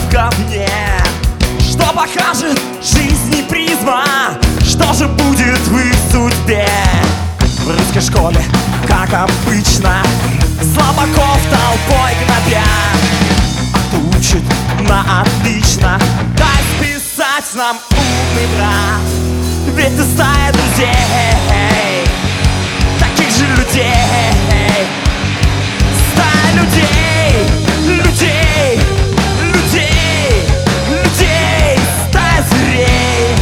в говне. Что покажет жизни призма? Что же будет в их судьбе? В русской школе, как обычно, слабаков толпой гнобят. Учит на отлично, дай списать нам умный брат. Ведь ты стая друзей, таких же людей. Стая людей, людей, людей, людей. Стая зверей.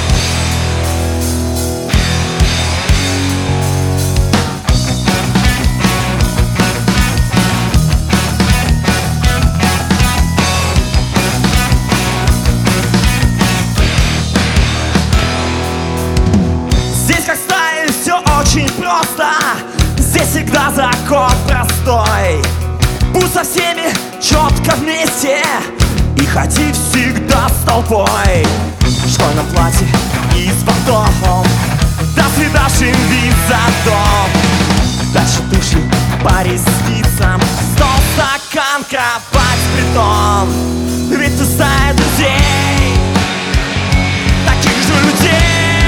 Здесь как стая все очень просто. Здесь всегда закон простой. Будь со всеми четко вместе и ходи всегда с толпой. В школьном платье и с бантом, до свидашь им вид за дом. Дальше туши по ресницам, стол, стакан, кровать, притон. Ведь ты стая друзей, таких же людей.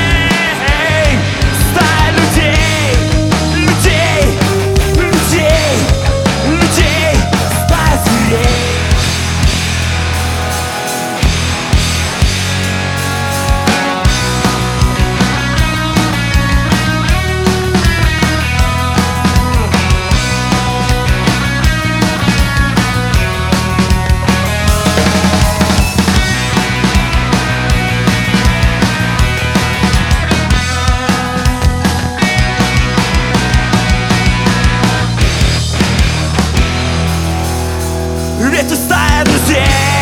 Стая людей, людей, людей, людей. Стая зверей. Ведь ты стая друзей.